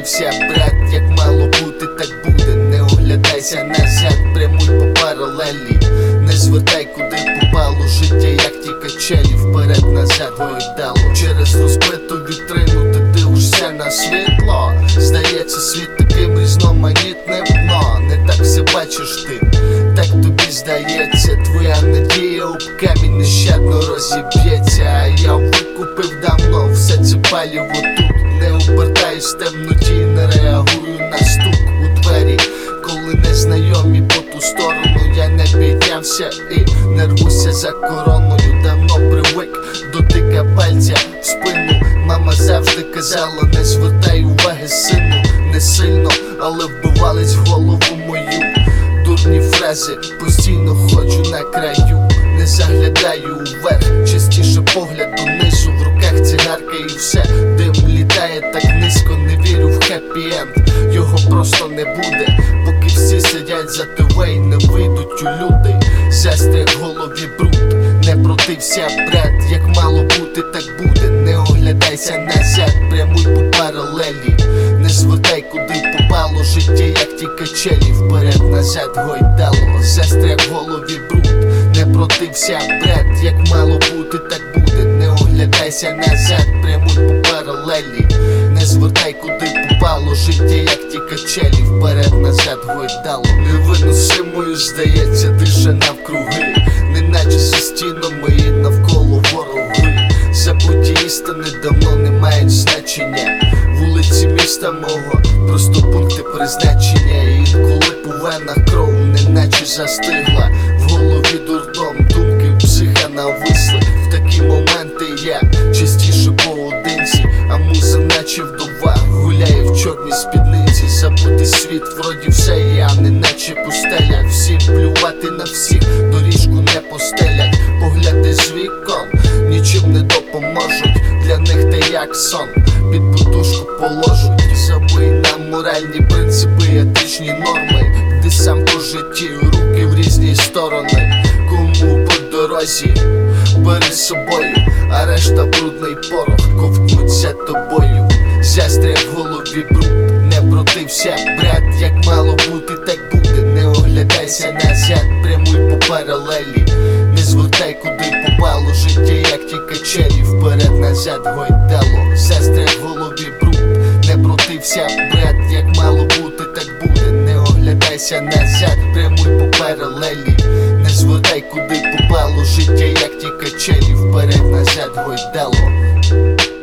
прокрутився бред, як мало бути, так буде. Не оглядайся назад, прямуй по паралелі. Не звертай, куди попало життя, як ті качелі. Вперед-назад гойдало. Через розбиту вітрину ти дивишся на світло. Здається, світ таким різноманітним дно. Не так все бачиш ти, так тобі здається. Твоя надія об камінь нещадно розіб'ється. А я викупив давно все це паліво тут. Не обертаюсь в темноті, не реагую на стук у двері, коли незнайомі по ту сторону. Я не піднявся і не рвуся за короною. Давно привик до тика пальця в спину. Мама завжди казала, не звертай уваги, сину. Не сильно, але вбивались в голову мою. Дурні фрази, постійно ходжу на краю. Не заглядаю вверх, частіше погляд донизу. В руках цигарка і все, дим літає так низько. Не вірю в хеппі-енд, його просто не буде. Поки всі сидять за ТВ і не вийдуть у люди. Застряг в голові бруд, не протився бред, як мало бути, так буде. Не оглядайся назад, прямуй по паралелі. Не звертай, куди попало життя, як ті качелі. Вперед-назад гойдало. Застряг в голові бруд, не протився бред, як мало бути, так буде. Не оглядайся назад, прямуй по паралелі. Не звертай, куди попало життя, як ті качелі. Вперед-назад гойдало. Невиносимою здається тиша навкруги, неначе за стінами і навколо вороги. Забуті істини давно не мають значення. Вулиці міста мого, просто пункти призначення. І інколи по венах кров неначе застигла. В голові дурдом, думки психа нависли. В такі моменти я частіше поодинці, а муза наче вдова гуляє в чорній спідниці. Забутий світ, вроді все я, неначе пустеля. Всім плювати на всіх, доріжку не постелять. Погляди з вікон нічим не допоможуть. Для них те як сон, під подушку положуть. Забий на моральні принципи, етичні норми. Ти сам по житті, руки в різні сторони. Кому по дорозі, бери з собою, а решта брудний порох ковтнуться тобою. Застряг в голові бруд, не протився бред, як мало бути, так буде. Не оглядайся назад, прямуй по паралелі. Не звертай, куди попало життя, як ті качелі. Вперед-назад гойдало. Застряг в голові бруд, не протився бред, як мало бути, так буде. Не оглядайся назад, прямуй по паралелі. Не звертай, куди попало життя, як ті качелі. Вперед-назад гойдало.